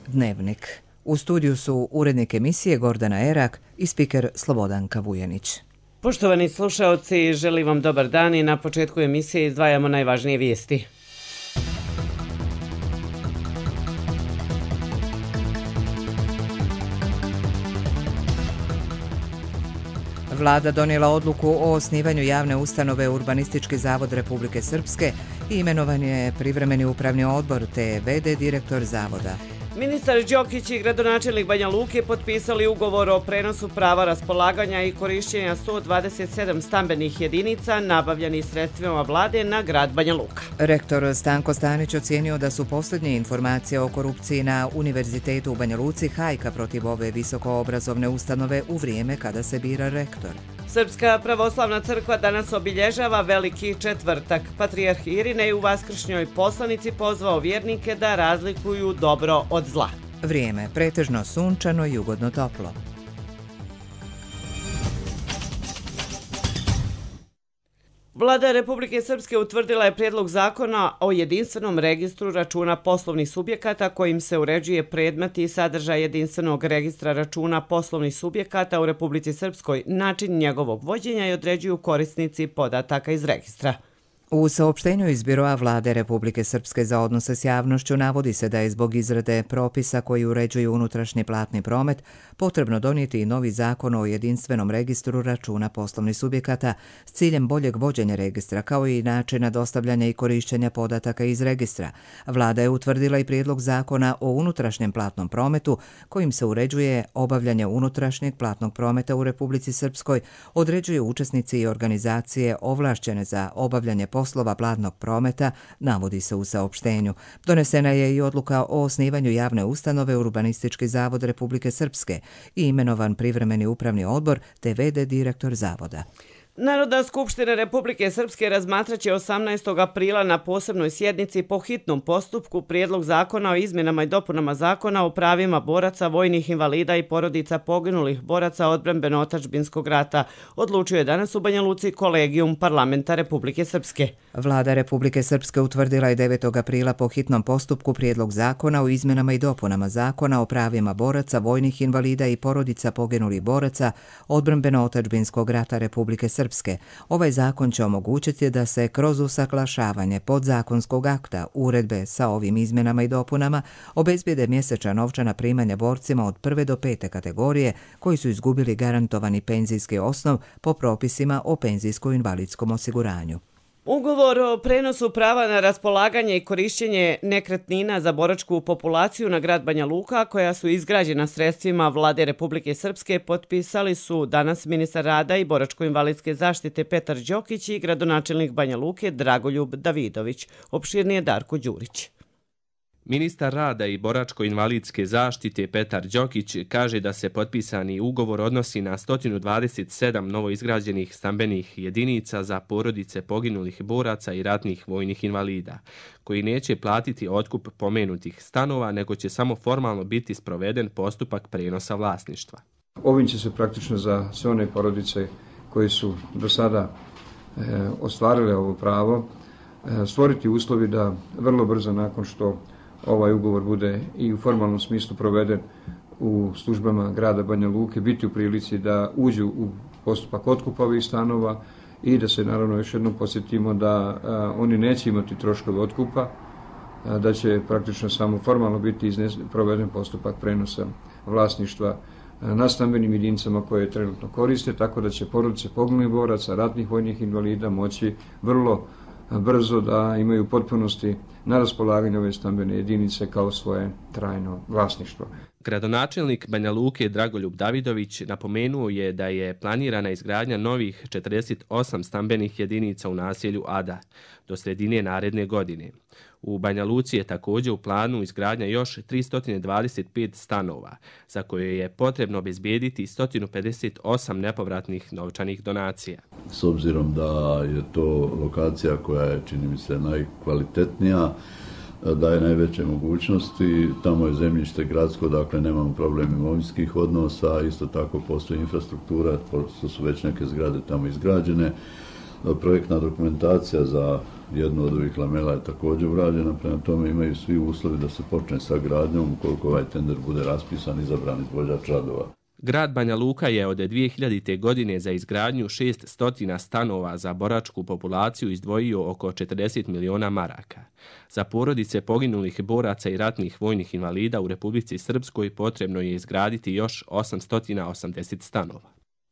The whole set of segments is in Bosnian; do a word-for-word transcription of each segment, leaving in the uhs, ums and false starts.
Dnevnik. U studiju su urednik emisije Gordana Erak i spiker Slobodanka Vujanić. Poštovani slušaoci, želim vam dobar dan i na početku emisije izdvajamo najvažnije vijesti. Vlada donijela odluku o osnivanju javne ustanove Urbanistički zavod Republike Srpske i imenovan je privremeni upravni odbor te ve de direktor zavoda. Ministar Đokić i gradonačelnik Banja Luke potpisali ugovor o prenosu prava raspolaganja i korišćenja sto dvadeset sedam stambenih jedinica nabavljenih sredstvima vlade na grad Banja Luka. Rektor Stanko Stanić ocijenio da su posljednje informacije o korupciji na Univerzitetu u Banja Luci hajka protiv ove visokoobrazovne ustanove u vrijeme kada se bira rektor. Srpska pravoslavna crkva danas obilježava Veliki četvrtak. Patrijarh Irinej u vaskršnjoj poslanici pozvao vjernike da razlikuju dobro od zla. Vrijeme pretežno sunčano i ugodno toplo. Vlada Republike Srpske utvrdila je prijedlog zakona o jedinstvenom registru računa poslovnih subjekata kojim se uređuje predmet i sadržaj jedinstvenog registra računa poslovnih subjekata u Republici Srpskoj, način njegovog vođenja i određuju korisnici podataka iz registra. U saopštenju iz Biroa Vlade Republike Srpske za odnose s javnošću navodi se da je zbog izrade propisa koji uređuju unutrašnji platni promet potrebno donijeti i novi zakon o jedinstvenom registru računa poslovnih subjekata s ciljem boljeg vođenja registra kao i načina dostavljanja i korišćenja podataka iz registra. Vlada je utvrdila i prijedlog zakona o unutrašnjem platnom prometu kojim se uređuje obavljanje unutrašnjeg platnog prometa u Republici Srpskoj, određuju učesnici i organizacije ovlašćene za obavljanje poslova platnog prometa, navodi se u saopštenju. Donesena je i odluka o osnivanju javne ustanove Urbanistički zavod Republike Srpske i imenovan privremeni upravni odbor te ve de direktor zavoda. Narodna skupština Republike Srpske razmatraće osamnaestog aprila na posebnoj sjednici po hitnom postupku prijedlog zakona o izmjenama i dopunama zakona o pravima boraca, vojnih invalida i porodica poginulih boraca odbrambeno-otadžbinskog rata, odlučio je danas u Banja Luci Kolegijum Parlamenta Republike Srpske. Vlada Republike Srpske utvrdila je devetog aprila po hitnom postupku prijedlog zakona o izmjenama i dopunama zakona o pravima boraca, vojnih invalida i porodica poginulih boraca odbrambeno-otadžbinskog rata Republike Srpske. Ovaj zakon će omogućiti da se kroz usaglašavanje podzakonskog akta uredbe sa ovim izmjenama i dopunama obezbijede mjesečna novčana primanja borcima od prve do pete kategorije koji su izgubili garantovani penzijski osnov po propisima o penzijsko-invalidskom osiguranju. Ugovor o prenosu prava na raspolaganje i korišćenje nekretnina za boračku populaciju na grad Banja Luka, koja su izgrađena sredstvima Vlade Republike Srpske, potpisali su danas ministar rada i boračko-invalidske zaštite Petar Đokić i gradonačelnik Banja Luke Dragoljub Davidović. Opširnije Darko Đurić. Ministar rada i boračko-invalidske zaštite Petar Đokić kaže da se potpisani ugovor odnosi na sto dvadeset sedam novoizgrađenih stambenih jedinica za porodice poginulih boraca i ratnih vojnih invalida, koji neće platiti otkup pomenutih stanova, nego će samo formalno biti sproveden postupak prenosa vlasništva. Ovim će se praktično za sve one porodice koji su do sada e, ostvarile ovo pravo e, stvoriti uslovi da vrlo brzo nakon što ovaj ugovor bude i u formalnom smislu proveden u službama grada Banja Luke, biti u prilici da uđu u postupak otkupa ovih stanova i da se naravno još jednom podsjetimo da a, oni neće imati troškove otkupa, a, da će praktično samo formalno biti iznes, proveden postupak prenosa vlasništva a, na stambenim jedinicama koje trenutno koriste, tako da će porodice poginulih boraca, ratnih vojnih invalida moći vrlo brzo da imaju u potpunosti na raspolaganju ove stambene jedinice kao svoje trajno vlasništvo. Gradonačelnik Banja Luke Dragoljub Davidović napomenuo je da je planirana izgradnja novih četrdeset osam stambenih jedinica u naselju Ada do sredine naredne godine. U Banja Luci je također u planu izgradnja još tristo dvadeset pet stanova, za koje je potrebno obezbijediti sto pedeset osam nepovratnih novčanih donacija. S obzirom da je to lokacija koja je, čini mi se, najkvalitetnija, daje najveće mogućnosti, tamo je zemljište gradsko, dakle nemamo problem imovinskih odnosa, isto tako postoji infrastruktura, pošto su već neke zgrade tamo izgrađene. Projektna dokumentacija za jedno od ovih lamela je također urađena, prema tome imaju svi uslovi da se počne sa gradnjom ukoliko ovaj tender bude raspisan i izabran izvođač radova. Grad Banja Luka je od dvije hiljadite. godine za izgradnju šesnaest stanova za boračku populaciju izdvojio oko četrdeset miliona maraka. Za porodice poginulih boraca i ratnih vojnih invalida u Republici Srpskoj potrebno je izgraditi još osamsto osamdeset stanova.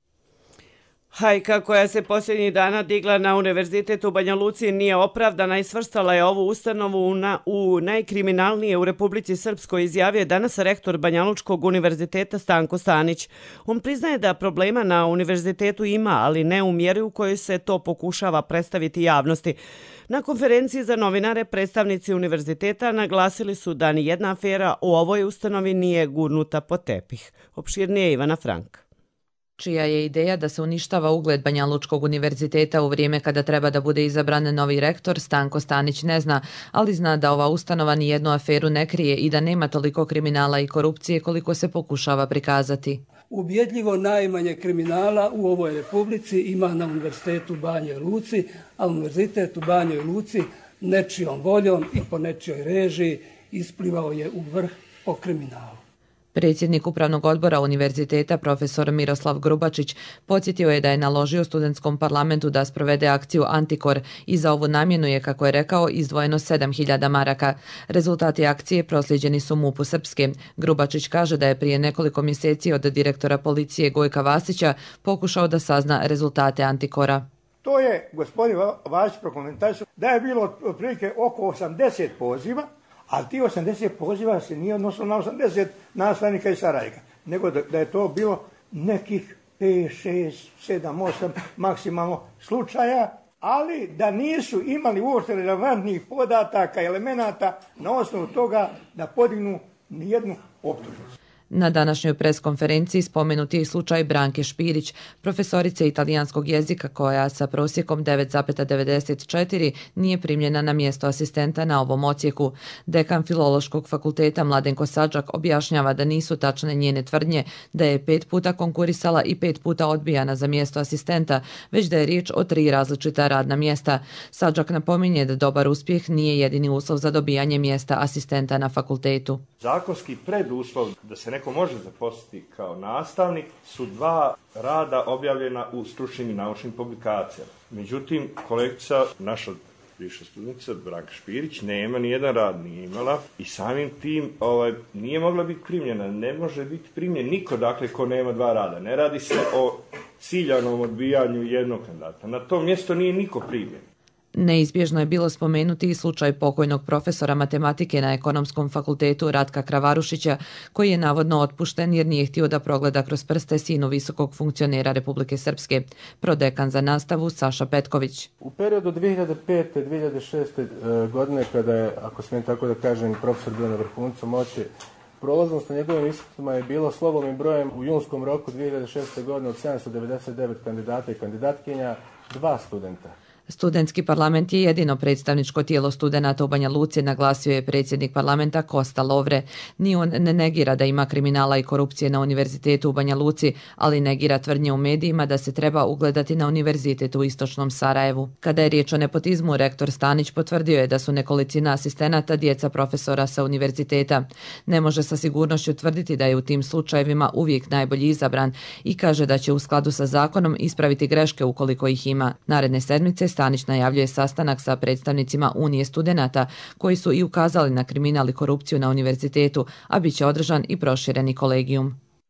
Hajka koja se posljednjih dana digla na Univerzitet u Banja Luci nije opravdana i svrstala je ovu ustanovu na, u najkriminalnije u Republici Srpskoj, izjavio je danas rektor Banjalučkog univerziteta Stanko Stanić. On priznaje da problema na univerzitetu ima, ali ne u mjeri u kojoj se to pokušava predstaviti javnosti. Na konferenciji za novinare predstavnici univerziteta naglasili su da ni jedna afera u ovoj ustanovi nije gurnuta pod tepih. Opširnije Ivana Frank. Čija je ideja da se uništava ugled Banjalučkog univerziteta u vrijeme kada treba da bude izabran novi rektor, Stanko Stanić ne zna, ali zna da ova ustanova ni jednu aferu ne krije i da nema toliko kriminala i korupcije koliko se pokušava prikazati. Ubjedljivo najmanje kriminala u ovoj republici ima na Univerzitetu u Banjoj Luci, a Univerzitet u Banjoj Luci nečijom voljom i po nečijoj režiji isplivao je u vrh po kriminalu. Predsjednik Upravnog odbora univerziteta profesor Miroslav Grubačić podsjetio je da je naložio studentskom parlamentu da sprovede akciju Antikor i za ovu namjenu je, kako je rekao, izdvojeno sedam hiljada maraka. Rezultati akcije prosljeđeni su MUP-u Srpske. Grubačić kaže da je prije nekoliko mjeseci od direktora policije Gojka Vasića pokušao da sazna rezultate Antikora. To je gospodin Vasić prokomentarisao da je bilo otprilike oko osamdeset poziva, ali ti osamdeset poziva se nije odnosilo na osamdeset nastavnika i saradnika, nego da, da je to bilo nekih pet, šest, sedam, osam maksimalno slučaja, ali da nisu imali uopšte relevantnih podataka i elemenata na osnovu toga da podignu nijednu optužnicu. Na današnjoj preskonferenciji spomenut je i slučaj Branke Špirić, profesorice italijanskog jezika koja sa prosjekom devet zarez devedeset četiri nije primljena na mjesto asistenta na ovom odsjeku. Dekan Filološkog fakulteta Mladenko Sadžak objašnjava da nisu tačne njene tvrdnje da je pet puta konkurisala i pet puta odbijana za mjesto asistenta, već da je riječ o tri različita radna mjesta. Sadžak napominje da dobar uspjeh nije jedini uslov za dobijanje mjesta asistenta na fakultetu. Zakonski preduslov da se neko može zaposliti kao nastavnik su dva rada objavljena u stručnim i naučnim publikacijama. Međutim, kolegica, naša viša studentica Branka Špirić, nema ni jedan rad, nije imala i samim tim ovaj, nije mogla biti primljena. Ne može biti primljen niko, dakle, ko nema dva rada. Ne radi se o ciljanom odbijanju jednog kandidata. Na to mjesto nije niko primljen. Neizbježno je bilo spomenuti i slučaj pokojnog profesora matematike na Ekonomskom fakultetu Ratka Kravarušića, koji je navodno otpušten jer nije htio da progleda kroz prste sinu visokog funkcionera Republike Srpske. Prodekan za nastavu Saša Petković. U periodu dvije hiljade pete do dvije hiljade šeste. godine, kada je, ako smijem tako da kažem, profesor bio na vrhuncu moći, prolaznost na njegovim ispitima je bilo slovom i brojem u junskom roku dvije hiljade šeste. godine od sedamsto devedeset devet kandidata i kandidatkinja, dva studenta. Studentski parlament je jedino predstavničko tijelo studenata u Banja Luci, naglasio je predsjednik parlamenta Kosta Lovre. Ni on ne negira da ima kriminala i korupcije na univerzitetu u Banja Luci, ali negira tvrdnje u medijima da se treba ugledati na univerzitet u istočnom Sarajevu. Kada je riječ o nepotizmu, rektor Stanić potvrdio je da su nekolicina asistenata djeca profesora sa univerziteta. Ne može sa sigurnošću tvrditi da je u tim slučajevima uvijek najbolji izabran i kaže da će u skladu sa zakonom ispraviti greške ukoliko ih ima. Naredne sedmice Stanić najavljuje sastanak sa predstavnicima Unije studenata koji su i ukazali na kriminal i korupciju na univerzitetu, a bit će održan i prošireni kolegijum.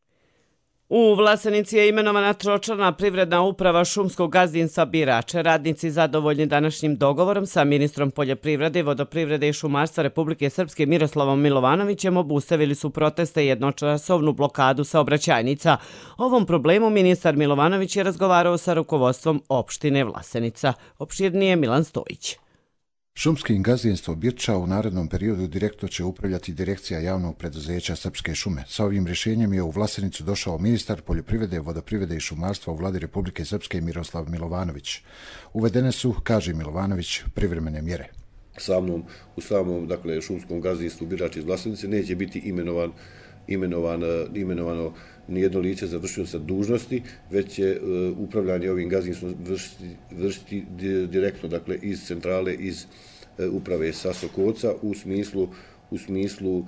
U Vlasenici je imenovana tročlana privredna uprava šumskog gazdinstva Birače. Radnici zadovoljni današnjim dogovorom sa ministrom poljoprivrede, vodoprivrede i šumarstva Republike Srpske Miroslavom Milovanovićem obustavili su proteste i jednočasovnu blokadu saobraćajnica. Ovom problemu ministar Milovanović je razgovarao sa rukovodstvom opštine Vlasenica. Opširnije Milan Stojić. Šumskim gazdinstvom Birča u narednom periodu direktno će upravljati direkcija javnog preduzeća Srpske šume. Sa ovim rješenjem je u Vlasenicu došao ministar poljoprivrede, vodoprivrede i šumarstva u vladi Republike Srpske Miroslav Milovanović. Uvedene su, kaže Milovanović, privremene mjere. Samom, u samom dakle, šumskom gazdinstvu Birač iz Vlasenice neće biti imenovan imenovano, imenovano nijedno lice za vršioca dužnosti, već će upravljanje ovim gazdinstvom vršiti, vršiti direktno, dakle iz centrale, iz uprave Saso Koca u smislu u smislu e,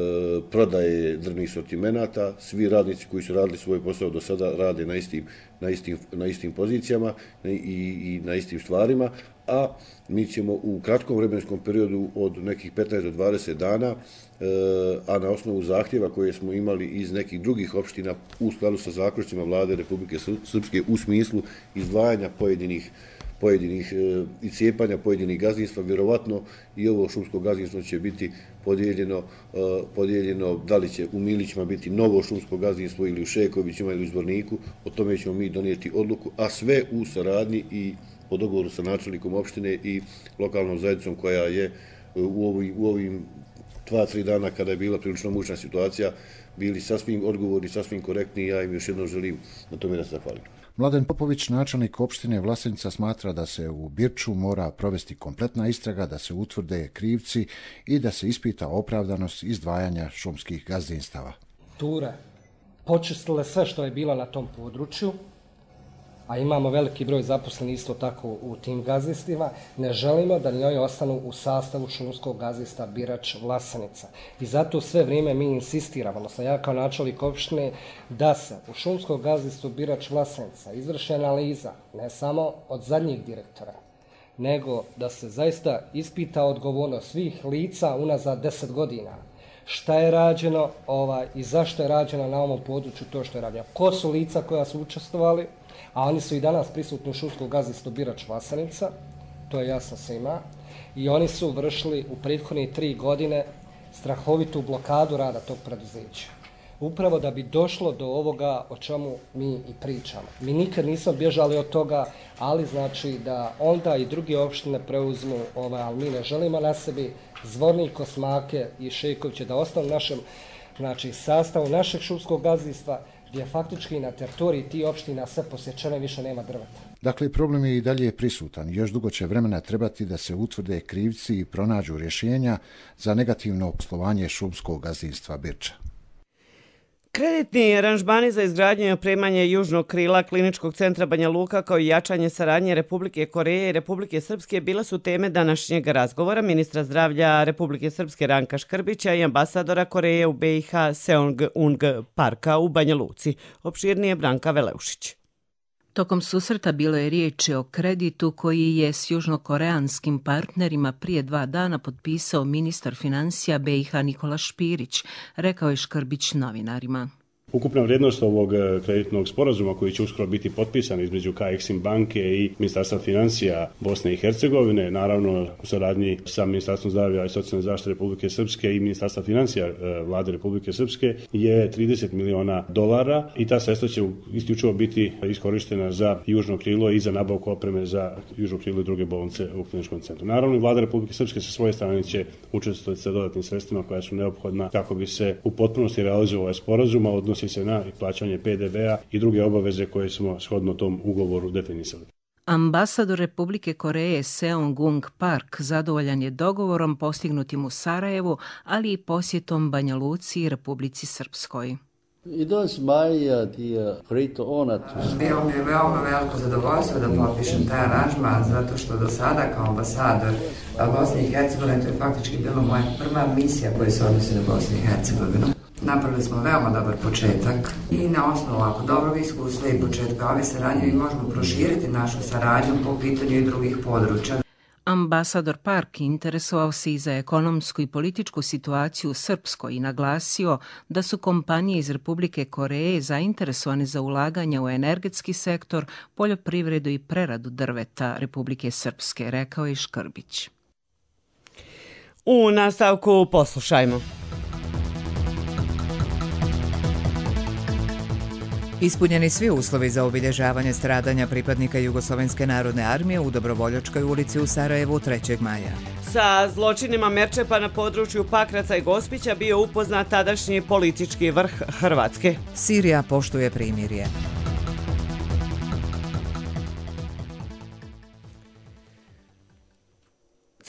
prodaje drvnih sortimenata. Svi radnici koji su radili svoj posao do sada rade na istim, na istim, na istim pozicijama i, i na istim stvarima, a mi ćemo u kratkom vremenskom periodu od nekih petnaest do dvadeset dana, e, a na osnovu zahtjeva koje smo imali iz nekih drugih opština u skladu sa zaključcima Vlade Republike Srpske u smislu izdvajanja pojedinih pojedinih e, i cijepanja pojedinih gazdinstva, vjerovatno i ovo šumsko gazdinstvo će biti podijeljeno, e, podijeljeno da li će u Milićima biti novo šumsko gazdinstvo ili u Šekovićima ili u Zvorniku, o tome ćemo mi donijeti odluku, a sve u saradnji i po dogovoru sa načelnikom opštine i lokalnom zajednicom koja je u, ovim, u ovim dva, tri dana kada je bila prilično mučna situacija, bili sasvim odgovorni, sasvim korektni i ja im još jednom želim na tome da se zahvalim. Mladen Popović, načelnik opštine Vlasenica, smatra da se u Birču mora provesti kompletna istraga, da se utvrde krivci i da se ispita opravdanost izdvajanja šumskih gazdinstava. Ture počistile sve što je bilo na tom području, a imamo veliki broj zaposlenih isto tako u tim gazdinstvima, ne želimo da ni oni ostanu u sastavu šumskog gazdinstva Birač Vlasenica. I zato sve vrijeme mi insistiramo, odnosno ja kao načelnik opštine, da se u šumskog gazdinstvu Birač Vlasenica izvrši analiza ne samo od zadnjih direktora, nego da se zaista ispita odgovornost svih lica unazad deset godina. Šta je rađeno ovaj, i zašto je rađeno na ovom području to što je rađeno. Ko su lica koja su učestvovali, a oni su i danas prisutni u šumskom gazdinstvu Birač Vlasenica, to je jasno svima, i oni su vršili u prethodne tri godine strahovitu blokadu rada tog preduzeća. Upravo da bi došlo do ovoga o čemu mi i pričamo. Mi nikad nismo bježali od toga, ali znači da onda i druge opštine preuzmu, ovaj, ali mi ne želimo na sebi Zvornik, Kosmake i Šekoviće da ostanu u našem znači, sastavu našeg šumskog gazdinstva, gdje faktički na teritoriji tih opština sve posjećene više nema drveta. Dakle, problem je i dalje prisutan. Još dugo će vremena trebati da se utvrde krivci i pronađu rješenja za negativno poslovanje šumskog gazdinstva Birča. Kreditni aranžmani za izgradnju i opremanje južnog krila Kliničkog centra Banja Luka kao i jačanje saradnje Republike Koreje i Republike Srpske bila su teme današnjeg razgovora ministra zdravlja Republike Srpske Ranka Škrbića i ambasadora Koreje u B i H Seong-ung Parka u Banja Luci. Opširnije Branka Veleušić. Tokom susreta bilo je riječi o kreditu koji je s južnokoreanskim partnerima prije dva dana potpisao ministar financija B i H Nikola Špirić, rekao je Škrbić novinarima. Ukupna vrijednost ovog kreditnog sporazuma koji će uskoro biti potpisan između K Eksim banke i Ministarstva financija Bosne i Hercegovine, naravno u saradnji sa Ministarstvom zdravlja i socijalne zaštite Republike Srpske i Ministarstva financija Vlade Republike Srpske, je trideset miliona dolara i ta sredstva će isključivo biti iskorištena za južno krilo i za nabavku opreme za južno krilo i druge bolnice u kliničkom centru. Naravno i Vlada Republike Srpske sa svoje strane će učestvovati sa dodatnim sredstvima koja su neophodna kako bi se u potpunosti realizovao ovaj sporazum, a odnosi se na plaćanje P D V-a i druge obaveze koje smo shodno tom ugovoru definisali. Ambasador Republike Koreje Seong-ung Park zadovoljan je dogovorom postignutim u Sarajevu, ali i posjetom Banja Luci i Republici Srpskoj. It was my uh, the great honor to... Bilo mi je veoma veliko zadovoljstvo da potpišem taj aranžman, zato što do sada kao ambasador Bosne i Hercegovine to je faktički bila moja prva misija koja se odnosi na Bosnu i Hercegovinu. Napravili smo veoma dobar početak i na osnovu ovako dobrog iskustva i početka ove saradnje mi možemo proširiti našu saradnju po pitanju i drugih područja. Ambasador Park interesovao se i za ekonomsku i političku situaciju u Srpskoj i naglasio da su kompanije iz Republike Koreje zainteresovane za ulaganje u energetski sektor, poljoprivredu i preradu drveta Republike Srpske, rekao je Škrbić. U nastavku poslušajmo. Ispunjeni svi uslovi za obilježavanje stradanja pripadnika Jugoslovenske narodne armije u Dobrovoljačkoj ulici u Sarajevu trećeg maja. Sa zločinima Merčepa na području Pakraca i Gospića bio upoznat tadašnji politički vrh Hrvatske. Sirija poštuje primirje.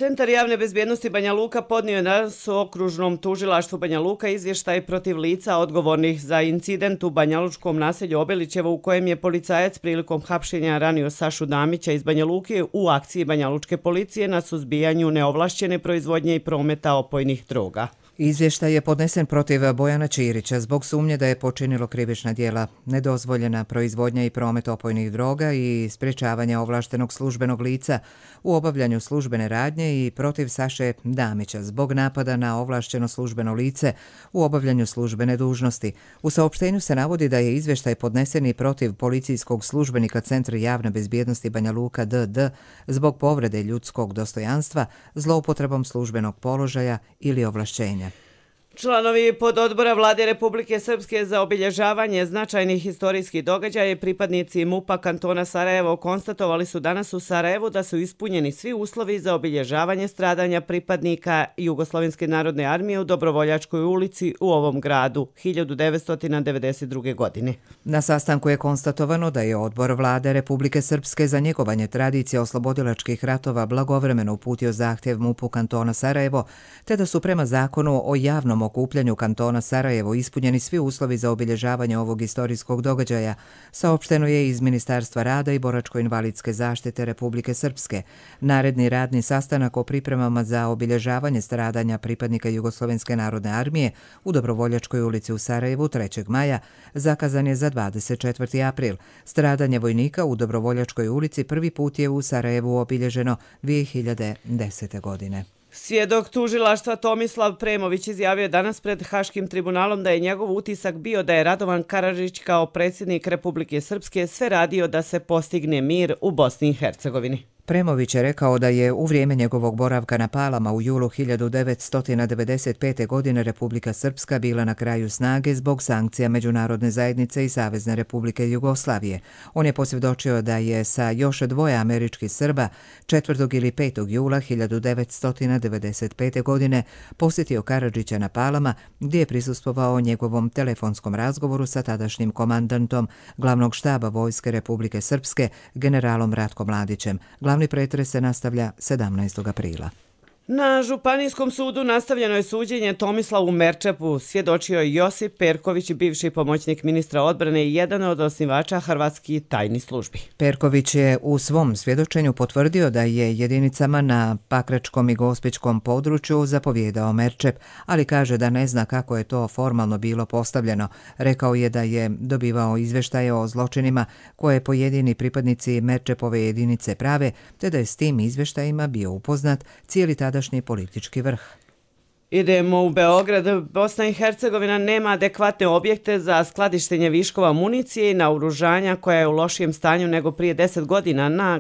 Centar javne bezbjednosti Banja Luka podnio je danas u okružnom tužilaštvu Banja Luka izvještaj protiv lica odgovornih za incident u banjalučkom naselju Obelićevo u kojem je policajac prilikom hapšenja ranio Sašu Damića iz Banja Luke u akciji banjalučke policije na suzbijanju neovlašćene proizvodnje i prometa opojnih droga. Izvještaj je podnesen protiv Bojana Ćirića zbog sumnje da je počinilo krivična djela, nedozvoljena proizvodnja i promet opojnih droga i sprječavanja ovlaštenog službenog lica u obavljanju službene radnje i protiv Saše Damića zbog napada na ovlašćeno službeno lice u obavljanju službene dužnosti. U saopštenju se navodi da je izvještaj podnesen i protiv policijskog službenika Centra javne bezbjednosti Banja Luka D D zbog povrede ljudskog dostojanstva, zloupotrebom službenog položaja ili ovlašćenja. Članovi pododbora Vlade Republike Srpske za obilježavanje značajnih historijskih događaja i pripadnici MUP-a kantona Sarajevo konstatovali su danas u Sarajevu da su ispunjeni svi uslovi za obilježavanje stradanja pripadnika Jugoslovenske narodne armije u Dobrovoljačkoj ulici u ovom gradu hiljadu devetsto devedeset druge. godine. Na sastanku je konstatovano da je odbor Vlade Republike Srpske za njegovanje tradicije oslobodilačkih ratova blagovremeno uputio zahtjev MUP-u kantona Sarajevo, te da su prema zakonu o javnom okupljanju kantona Sarajevo ispunjeni svi uslovi za obilježavanje ovog istorijskog događaja, saopšteno je iz Ministarstva rada i boračko-invalidske zaštite Republike Srpske. Naredni radni sastanak o pripremama za obilježavanje stradanja pripadnika Jugoslovenske narodne armije u Dobrovoljačkoj ulici u Sarajevu trećeg maja zakazan je za dvadeset četvrti april. Stradanje vojnika u Dobrovoljačkoj ulici prvi put je u Sarajevu obilježeno dvije hiljade desete. godine. Svjedok tužilaštva Tomislav Premović izjavio danas pred Haškim tribunalom da je njegov utisak bio da je Radovan Karadžić kao predsjednik Republike Srpske sve radio da se postigne mir u Bosni i Hercegovini. Premović je rekao da je u vrijeme njegovog boravka na Palama u julu hiljadu devetsto devedeset pete. godine Republika Srpska bila na kraju snage zbog sankcija Međunarodne zajednice i Savezne Republike Jugoslavije. On je posvjedočio da je sa još dvoje američkih Srba četvrtog ili petog jula hiljadu devetsto devedeset pete. godine posjetio Karadžića na Palama gdje je prisustvovao njegovom telefonskom razgovoru sa tadašnjim komandantom glavnog štaba Vojske Republike Srpske generalom Ratkom Mladićem. Glavni pretres se nastavlja sedamnaestog aprila. Na Županijskom sudu nastavljeno je suđenje Tomislavu Merčepu, svjedočio je Josip Perković, bivši pomoćnik ministra odbrane i jedan od osnivača hrvatskih tajnih službi. Perković je u svom svjedočenju potvrdio da je jedinicama na Pakračkom i Gospićkom području zapovjedao Merčep, ali kaže da ne zna kako je to formalno bilo postavljeno. Rekao je da je dobivao izvještaje o zločinima koje pojedini pripadnici Merčepove jedinice prave, te da je s tim izvještajima bio upoznat cijeli tadašnji politički vrh. Idemo u Beograd. Bosna i Hercegovina nema adekvatne objekte za skladištenje viškova municije i naoružanja koja je u lošijem stanju nego prije deset godina, na,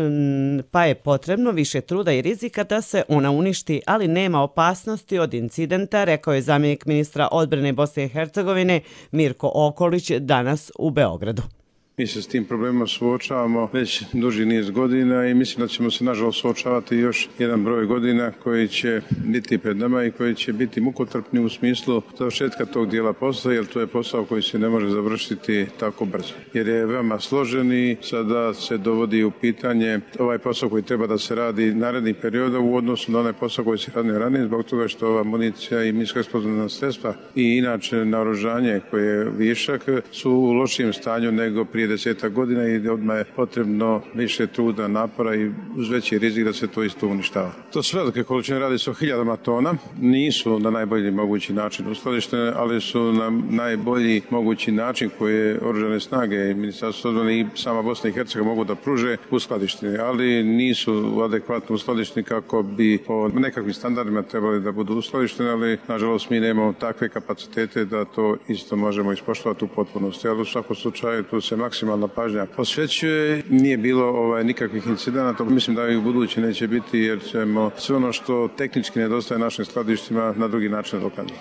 pa je potrebno više truda i rizika da se ona uništi, ali nema opasnosti od incidenta, rekao je zamjenik ministra odbrane Bosne i Hercegovine Mirko Okolić danas u Beogradu. Mi se s tim problemom suočavamo već duži niz godina i mislim da ćemo se nažalost suočavati još jedan broj godina koji će biti pred nama i koji će biti mukotrpni u smislu završetka tog dijela posla, jer to je posao koji se ne može završiti tako brzo. Jer je veoma složen i sada se dovodi u pitanje ovaj posao koji treba da se radi narednih perioda u odnosu na onaj posao koji se radi ranije, zbog toga što ova municija i minsko-eksplozivna sredstva i inače naoružanje koje je višak su u lošijem stanju nego prije desetak godina i odmah je potrebno više truda, napora i uz veći rizik da se to isto uništava. To su velike količine, radi se o hiljadama tona, nisu na najbolji mogući način uskladištene, ali su na najbolji mogući način koje oružane snage i Ministarstvo odbrane i sama Bosna i Hercegovina mogu da pruže uskladištene, ali nisu adekvatno uskladišteni kako bi po nekakvim standardima trebali da budu uskladištene, ali nažalost mi nemamo takve kapacitete da to isto možemo ispoštovati u potpunosti, ali u svakom slučaju tu se maksimalna pažnja posvećuje. Nije bilo ovaj, nikakvih incidenata. Mislim da i u budući neće biti jer ćemo sve ono što tehnički nedostaje našim skladištima na drugi način dokladiti.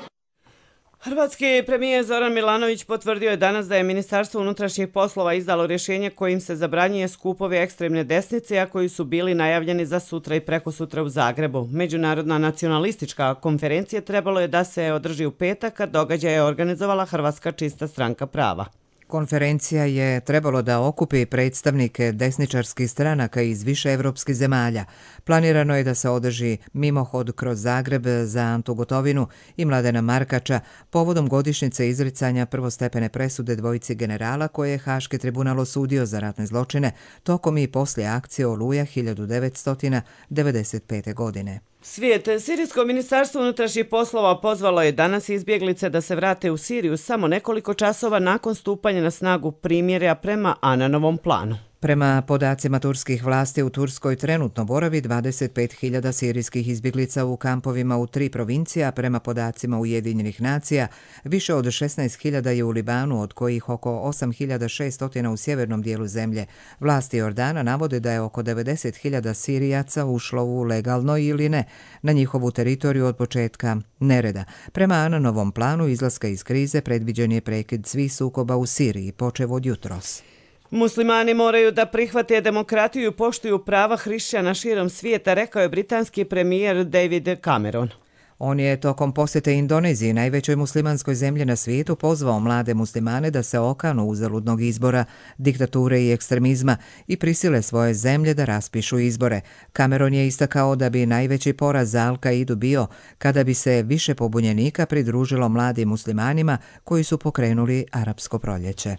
Hrvatski premijer Zoran Milanović potvrdio je danas da je Ministarstvo unutrašnjih poslova izdalo rješenje kojim se zabranjuje skupovi ekstremne desnice, a koji su bili najavljeni za sutra i prekosutra u Zagrebu. Međunarodna nacionalistička konferencija trebalo je da se održi u petak, a događaj je organizovala Hrvatska čista stranka prava. Konferencija je trebalo da okupi predstavnike desničarskih stranaka iz više evropskih zemalja. Planirano je da se održi mimohod kroz Zagreb za Antu Gotovinu i Mladena Markača povodom godišnjice izricanja prvostepene presude dvojici generala koje je Haški tribunal osudio za ratne zločine tokom i poslije akcije Oluja hiljadu devetsto devedeset pete. godine. Svijet. Sirijsko ministarstvo unutrašnjih poslova pozvalo je danas izbjeglice da se vrate u Siriju samo nekoliko časova nakon stupanja na snagu primjerja prema Ananovom planu. Prema podacima turskih vlasti, u Turskoj trenutno boravi dvadeset pet hiljada sirijskih izbjeglica u kampovima u tri provincije, a prema podacima Ujedinjenih nacija, više od šesnaest hiljada je u Libanu, od kojih oko osam hiljada šesto u sjevernom dijelu zemlje. Vlasti Jordana navode da je oko devedeset hiljada Sirijaca ušlo u legalno ili ne na njihovu teritoriju od početka nereda. Prema Ananovom planu izlaska iz krize predviđen je prekid svih sukoba u Siriji, počev od jutros. Muslimani moraju da prihvate demokratiju i poštuju prava hrišćana širom svijeta, rekao je britanski premijer David Cameron. On je tokom posjete Indoneziji, najvećoj muslimanskoj zemlji na svijetu, pozvao mlade muslimane da se okanu uzaludnog izbora, diktature i ekstremizma i prisile svoje zemlje da raspišu izbore. Cameron je istakao da bi najveći poraz za Al-Kaidu bio kada bi se više pobunjenika pridružilo mladim muslimanima koji su pokrenuli arapsko proljeće.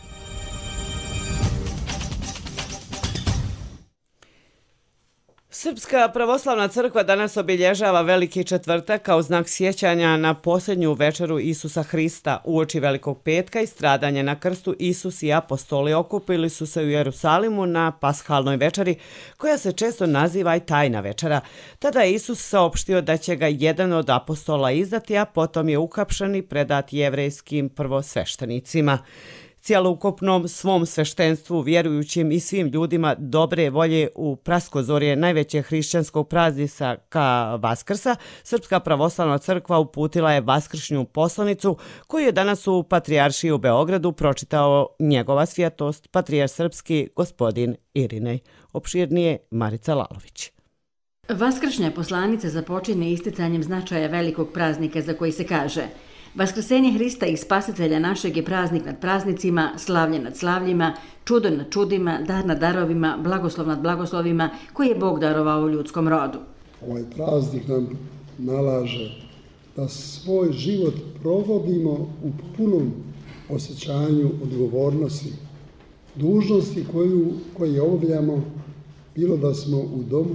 Srpska pravoslavna crkva danas obilježava Veliki četvrtak kao znak sjećanja na posljednju večeru Isusa Hrista. Uoči Velikog petka i stradanja na krstu, Isus i apostoli okupili su se u Jerusalimu na pashalnoj večeri, koja se često naziva i tajna večera. Tada je Isus saopštio da će ga jedan od apostola izdati, a potom je uhapšen i predat jevrejskim prvosveštenicima. Cijelokupnom svom sveštenstvu, vjerujućim i svim ljudima dobre volje u praskozorje najvećeg hrišćanskog praznika ka Vaskrsa, Srpska pravoslavna crkva uputila je vaskršnju poslanicu koju je danas u Patrijaršiji u Beogradu pročitao njegova svjatost, patrijarh srpski gospodin Irinej. Opširnije Marica Lalović. Vaskršnja poslanica započinje isticanjem značaja velikog praznika za koji se kaže: Vaskrsenje Hrista i Spasitelja našeg je praznik nad praznicima, slavlje nad slavljima, čudo nad čudima, dar nad darovima, blagoslov nad blagoslovima koji je Bog darovao ljudskom rodu. Ovaj praznik nam nalaže da svoj život provodimo u punom osjećanju odgovornosti, dužnosti koju, koju obavljamo, bilo da smo u domu,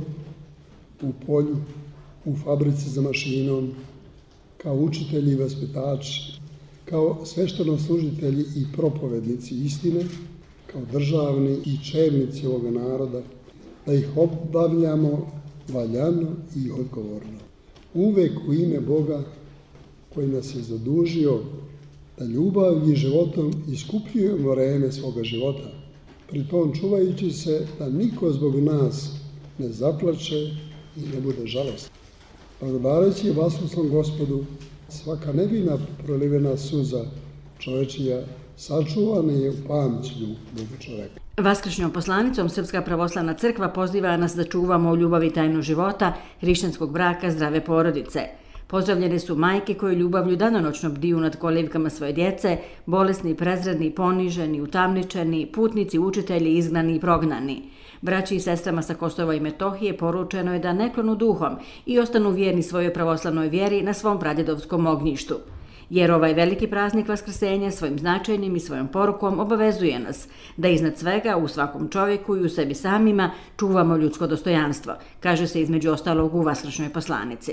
u polju, u fabrici za mašinom, kao učitelji i vaspitači, kao sveštenoslужitelji i propovednici istine, kao državni i čelnici ovoga naroda, da ih obavljamo valjano i odgovorno. Uvek u ime Boga koji nas je zadužio da ljubav i životom iskupljujemo vreme svoga života, pritom čuvajući se da niko zbog nas ne zaplače i ne bude žalostan. Blagodareći Vaskrslom Gospodu, svaka nevina prolivena suza čovečija sačuvana je u pamćenju Boga čoveka. Vaskršnjom poslanicom Srpska pravoslavna crkva poziva nas da čuvamo u ljubavi tajnu života, hrišćanskog braka, zdrave porodice. Pozdravljene su majke koje ljubavlju danonoćno bdiju nad kolevkama svoje djece, bolesni, prezredni, poniženi, utamničeni, putnici, učitelji, izgnani i prognani. Braći i sestrama sa Kosova i Metohije poručeno je da ne klonu duhom i ostanu vjerni svojoj pravoslavnoj vjeri na svom pradjedovskom ognjištu. Jer ovaj veliki praznik Vaskrsenja svojim značajnim i svojom porukom obavezuje nas da iznad svega u svakom čovjeku i u sebi samima čuvamo ljudsko dostojanstvo, kaže se između ostalog u Vaskršnjoj poslanici.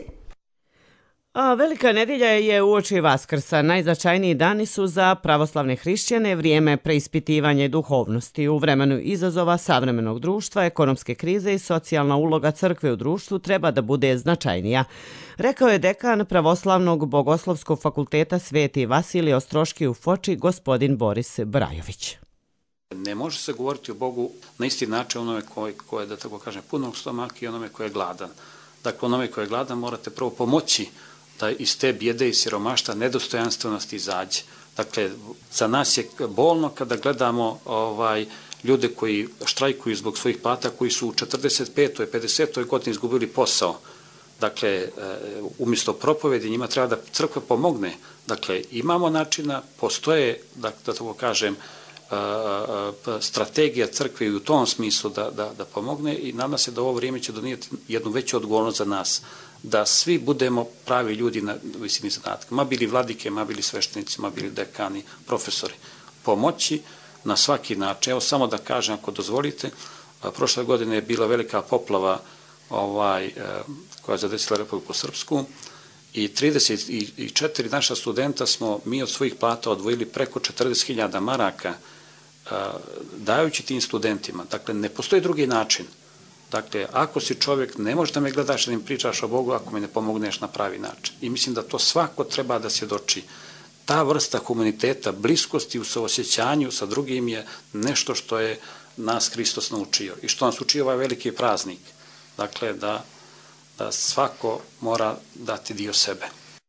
A Velika nedjelja je uoči Vaskrsa. Najznačajniji dani su za pravoslavne hrišćane vrijeme preispitivanja duhovnosti. U vremenu izazova savremenog društva, ekonomske krize i socijalna uloga crkve u društvu treba da bude značajnija, rekao je dekan Pravoslavnog bogoslovskog fakulteta Sveti Vasilij Ostroški u Foči, gospodin Boris Brajović. Ne može se govoriti o Bogu na isti način onome koji je, da tako kažem, punog stomaka i onome koji je gladan. Dakle, onome koji je gladan morate prvo pomoći da iz te bijede i siromaštva, nedostojanstvenosti izađe. Dakle, za nas je bolno kada gledamo ovaj, ljude koji štrajkuju zbog svojih plata, koji su u četrdeset petoj, pedesetoj godini izgubili posao. dakle, umjesto propovedi njima treba da crkva pomogne. Dakle, imamo načina, postoje, da, da tako kažem, strategija crkve i u tom smislu da, da, da pomogne i nadam se da ovo vrijeme će donijeti jednu veću odgovornost za nas, da svi budemo pravi ljudi na visini zadatka, ma bili vladike, ma bili sveštenici, ma bili dekani, profesori, pomoći na svaki način. Evo samo da kažem, ako dozvolite, prošle godine je bila velika poplava ovaj, koja je zadesila Republiku Srpsku i trideset četiri naša studenta smo mi od svojih plata odvojili preko četrdeset hiljada maraka dajući tim studentima. Dakle, ne postoji drugi način. Dakle, ako si čovjek, ne možeš da me gledaš da mi pričaš o Bogu ako mi ne pomogneš na pravi način. I mislim da to svako treba da svjedoči. Ta vrsta komuniteta, bliskosti u saosjećanju sa drugim je nešto što je nas Hristos naučio i što nas učio ovaj veliki praznik. Dakle, da, da svako mora dati dio sebe.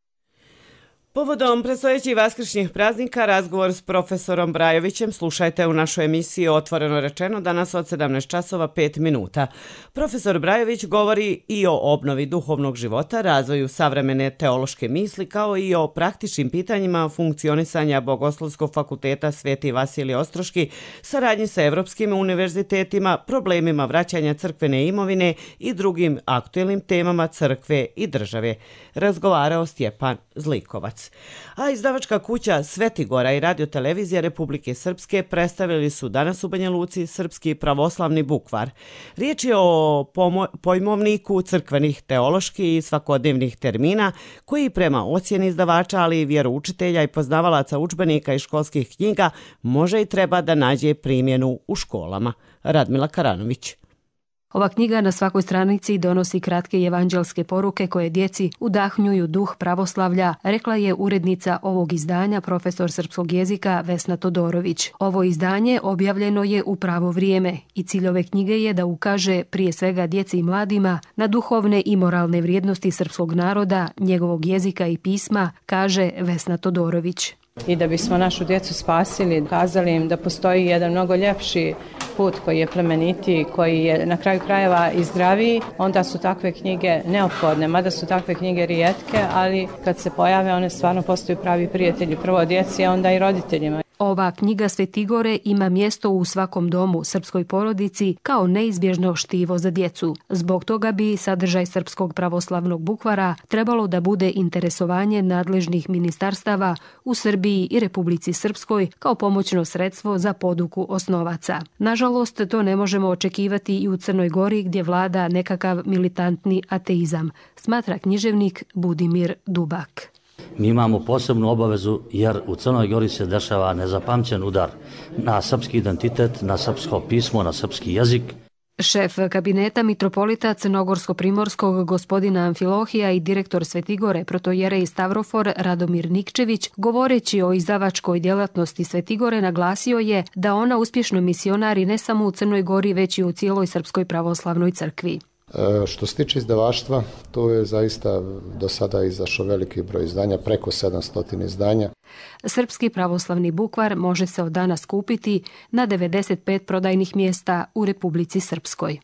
Povodom predstojećih vaskršnjih praznika, razgovor s profesorom Brajovićem slušajte u našoj emisiji Otvoreno rečeno danas od sedamnaest časova pet minuta. Profesor Brajović govori i o obnovi duhovnog života, razvoju savremene teološke misli, kao i o praktičnim pitanjima funkcionisanja Bogoslovskog fakulteta Sveti Vasilij Ostroški, saradnji sa evropskim univerzitetima, problemima vraćanja crkvene imovine i drugim aktuelnim temama crkve i države. Razgovarao Stjepan Zlikovac. A izdavačka kuća Svetigora i radiotelevizija Republike Srpske predstavili su danas u Banja Luci Srpski pravoslavni bukvar. Riječ je o pojmovniku crkvenih, teoloških i svakodnevnih termina koji prema ocjeni izdavača, ali i vjeroučitelja i poznavalaca udžbenika i školskih knjiga može i treba da nađe primjenu u školama. Radmila Karanović. Ova knjiga na svakoj stranici donosi kratke evanđelske poruke koje djeci udahnjuju duh pravoslavlja, rekla je urednica ovog izdanja, profesor srpskog jezika Vesna Todorović. Ovo izdanje objavljeno je u pravo vrijeme i cilj ove knjige je da ukaže prije svega djeci i mladima na duhovne i moralne vrijednosti srpskog naroda, njegovog jezika i pisma, kaže Vesna Todorović. I da bismo našu djecu spasili, kazali im da postoji jedan mnogo ljepši put koji je plemenitiji, koji je na kraju krajeva i zdraviji, onda su takve knjige neophodne, mada su takve knjige rijetke, ali kad se pojave one stvarno postaju pravi prijatelji, prvo djeci, a onda i roditeljima. Ova knjiga Svetigore ima mjesto u svakom domu, srpskoj porodici, kao neizbježno štivo za djecu. Zbog toga bi sadržaj Srpskog pravoslavnog bukvara trebalo da bude interesovanje nadležnih ministarstava u Srbiji i Republici Srpskoj kao pomoćno sredstvo za poduku osnovaca. Nažalost, to ne možemo očekivati i u Crnoj Gori gdje vlada nekakav militantni ateizam, smatra književnik Budimir Dubak. Mi imamo posebnu obavezu jer u Crnoj Gori se dešava nezapamćen udar na srpski identitet, na srpsko pismo, na srpski jezik. Šef kabineta mitropolita Crnogorsko-primorskog gospodina Amfilohija i direktor Svetigore protojerej Stavrofor Radomir Nikčević, govoreći o izdavačkoj djelatnosti Svetigore, naglasio je da ona uspješno misionari ne samo u Crnoj Gori već i u cijeloj Srpskoj pravoslavnoj crkvi. Što se tiče izdavaštva, to je zaista do sada izašao veliki broj izdanja, preko sedamsto izdanja. Srpski pravoslavni bukvar može se od danas kupiti na devedeset pet prodajnih mjesta u Republici Srpskoj.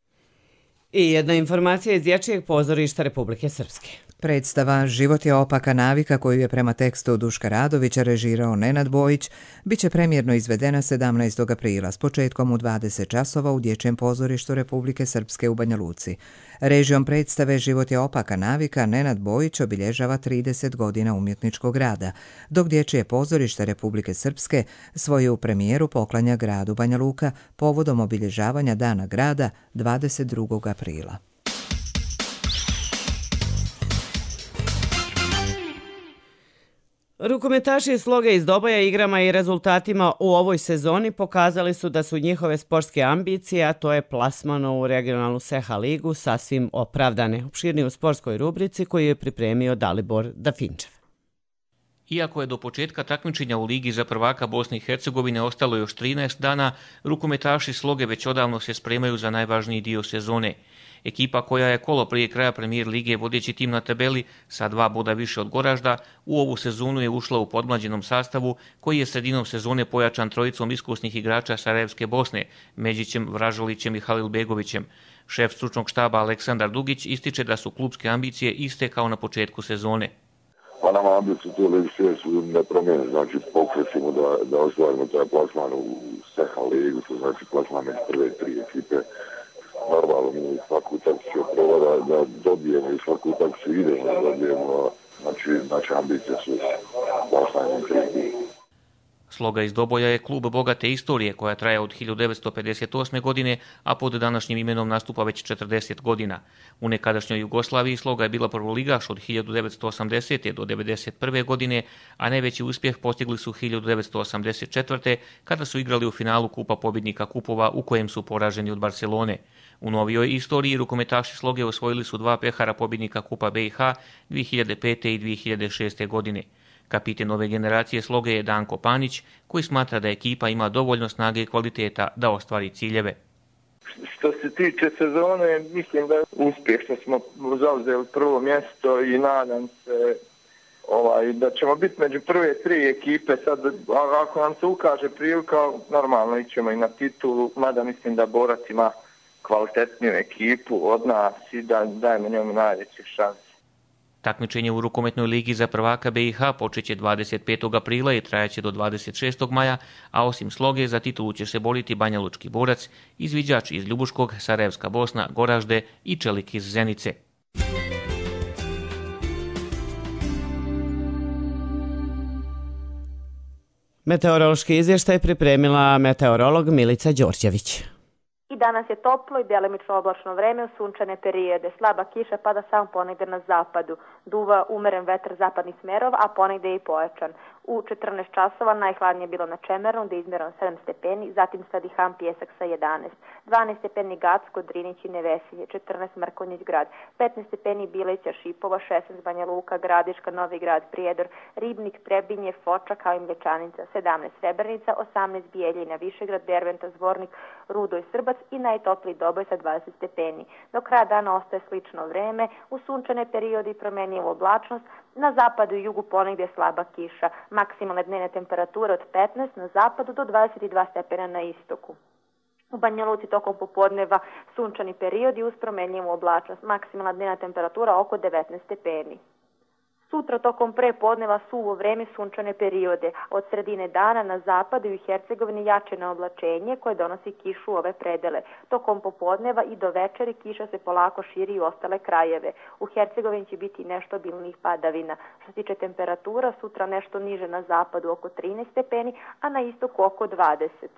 I jedna informacija iz Dječjeg pozorišta Republike Srpske. Predstava Život je opaka navika, koju je prema tekstu Duška Radovića režirao Nenad Bojić, bit će premjerno izvedena sedamnaestog aprila s početkom u dvadeset časova u Dječjem pozorištu Republike Srpske u Banja Luci. Režijom predstave Život je opaka navika Nenad Bojić obilježava trideset godina umjetničkog rada, dok Dječje pozorište Republike Srpske svoju premijeru poklanja gradu Banja Luka povodom obilježavanja Dana grada dvadeset drugog aprila. Rukometaši Sloge iz Doboja igrama i rezultatima u ovoj sezoni pokazali su da su njihove sportske ambicije, a to je plasman u regionalnu S E H A ligu, sasvim opravdane. Opširnije u sportskoj rubrici koju je pripremio Dalibor Dafinčev. Iako je do početka takmičenja u Ligi za prvaka Bosne i Hercegovine ostalo još trinaest dana, rukometaši Sloge već odavno se spremaju za najvažniji dio sezone. Ekipa koja je kolo prije kraja Premijer Lige vodeći tim na tabeli sa dva boda više od Goražda u ovu sezonu je ušla u podmlađenom sastavu koji je sredinom sezone pojačan trojicom iskusnih igrača Sarajevske Bosne, Međićem, Vražolićem i Halilbegovićem. Šef stručnog štaba Aleksandar Dugić ističe da su klubske ambicije iste kao na početku sezone. Pa nama ambicije tu sve su nepromjene, znači pokrećemo da, da ostvarimo taj plasman u Seha ligu, to znači plasman među prve tri ekipe. Normalno mi svaku utakmicu prvo da, da dobijemo i svaku utakmicu idemo da dobijemo, znači, znači ambicije su plasman među tri. Sloga iz Doboja je klub bogate istorije koja traje od hiljadu devetsto pedeset osme. godine, a pod današnjim imenom nastupa već četrdeset godina. U nekadašnjoj Jugoslaviji Sloga je bila prvoligaš od hiljadu devetsto osamdesete. do devedeset prve. godine, a najveći uspjeh postigli su hiljadu devetsto osamdeset četvrte. kada su igrali u finalu Kupa pobjednika kupova u kojem su poraženi od Barcelone. U novijoj istoriji rukometaši Sloge osvojili su dva pehara pobjednika Kupa B i H dvije hiljade pete. i dvije hiljade šeste. godine. Kapiten nove generacije Sloge je Danko Panić, koji smatra da ekipa ima dovoljno snage i kvaliteta da ostvari ciljeve. Što se tiče sezone, mislim da uspješno smo zauzeli prvo mjesto i nadam se ovaj, da ćemo biti među prve tri ekipe. Sad, ako nam se ukaže prilika, normalno ićemo i na titulu, mada mislim da Borac ima kvalitetniju ekipu od nas i da dajemo njemu najveće šanse. Takmičenje u rukometnoj ligi za prvaka B i H počeće dvadeset petog aprila i trajaće do dvadeset šestog maja, a osim Sloge za titulu će se boriti Banjalučki Borac, Izviđač iz Ljubuškog, Sarajevska Bosna, Goražde i Čelik iz Zenice. Meteorološki izvještaj pripremila meteorolog Milica Đorđević. I danas je toplo i djelimično oblačno vreme u sunčane perijode. Slaba kiša pada samo ponegdje na zapadu. Duva umeren vetar zapadnih smerova, a ponegdje i pojačan. U četrnaest časova najhladnije bilo na Čemernu, gdje je izmjereno sedam stepeni, zatim Sadihan Pijesak sa jedanaest. dvanaest stepeni Gacko, Drinić i Nevesinje, četrnaest Mrkonjić grad, petnaest stepeni Bileća, Šipova, šesnaest Banja Luka, Gradiška, Novi grad, Prijedor, Ribnik, Trebinje, Foča kao i Mlječanica, sedamnaest Srebrnica, osamnaest Bijeljina, Višegrad, Derventa, Zvornik, Rudo i Srbac i najtopliji Doboj sa dvadeset stepeni. Do kraja dana ostaje slično vreme, u sunčane periodi promenljiva oblačnost, na zapadu i jugu ponegdje slaba kiša, maksimalne dnevne temperature od petnaest na zapadu do dvadeset dva stepena na istoku. U Banja Luci tokom popodneva sunčani periodi uz promenljivu oblačnost, maksimalna dnevna temperatura oko devetnaest stepeni. Sutra tokom prepodneva suvo vreme sunčane periode. Od sredine dana na zapadu i u Hercegovini jače na oblačenje koje donosi kišu u ove predele. Tokom popodneva i do večeri kiša se polako širi u ostale krajeve. U Hercegovini će biti nešto obilnijih padavina. Što se tiče temperatura, sutra nešto niže na zapadu oko trinaest stepeni, a na istoku oko dvadeset.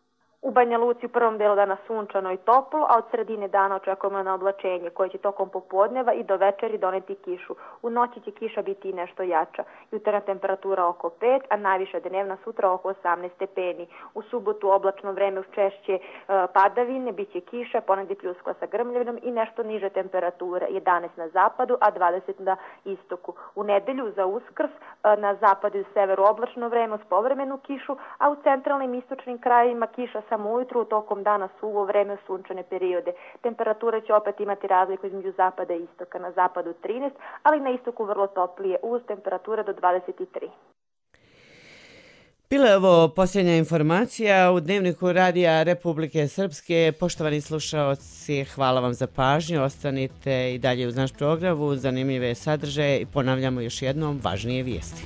U Banja Luci u prvom delu dana sunčano i toplo, a od sredine dana očekujemo na oblačenje koje će tokom popodneva i do večeri doneti kišu. U noći će kiša biti i nešto jača. Jutarnja temperatura oko pet, a najviša dnevna sutra oko osamnaest stepeni. U subotu oblačno vreme uz češće e, padavine, bit će kiša, ponegdje pljuskla sa grmljavinom i nešto niže temperature, jedanaest na zapadu, a dvadeset na istoku. U nedelju za Uskrs e, na zapadu i severu oblačno vreme uz povremenu kišu, a u centralnim i istočnim krajevima kiša samo ujutru, tokom dana suvo vreme sunčane periode. Temperature će opet imati razliku između zapada i istoka. Na zapadu trinaest, ali na istoku vrlo toplije, uz temperature do dvadeset tri. Bila je ovo posljednja informacija u Dnevniku Radija Republike Srpske. Poštovani slušaoci, hvala vam za pažnju. Ostanite i dalje uz naš program, uz zanimljive sadržaje i ponavljamo još jednom važnije vijesti.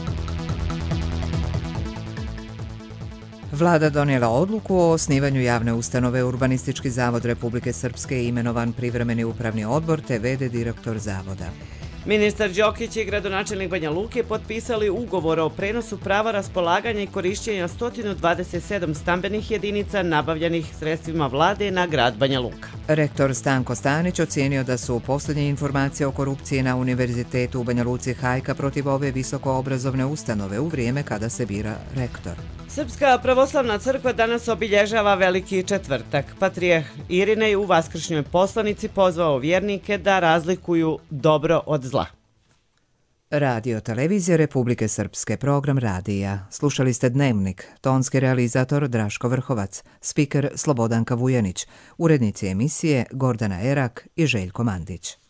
Vlada donijela odluku o osnivanju javne ustanove Urbanistički zavod Republike Srpske i imenovan privremeni upravni odbor te v d direktor zavoda. Ministar Đokić i gradonačelnik Banja Luke potpisali ugovor o prenosu prava raspolaganja i korišćenja sto dvadeset sedam stambenih jedinica nabavljenih sredstvima vlade na grad Banja Luka. Rektor Stanko Stanić ocijenio da su posljednje informacije o korupciji na Univerzitetu u Banja Luci hajka protiv ove visokoobrazovne ustanove u vrijeme kada se bira rektor. Srpska pravoslavna crkva danas obilježava Veliki četvrtak. Patrijeh Irinej u vaskršnjoj poslanici pozvao vjernike da razlikuju dobro od zla. Radio Televizija Republike Srpske, program radija. Slušali ste Dnevnik, tonski realizator Draško Vrhovac, spiker Slobodanka Vujanić, urednici emisije Gordana Erak i Željko Mandić.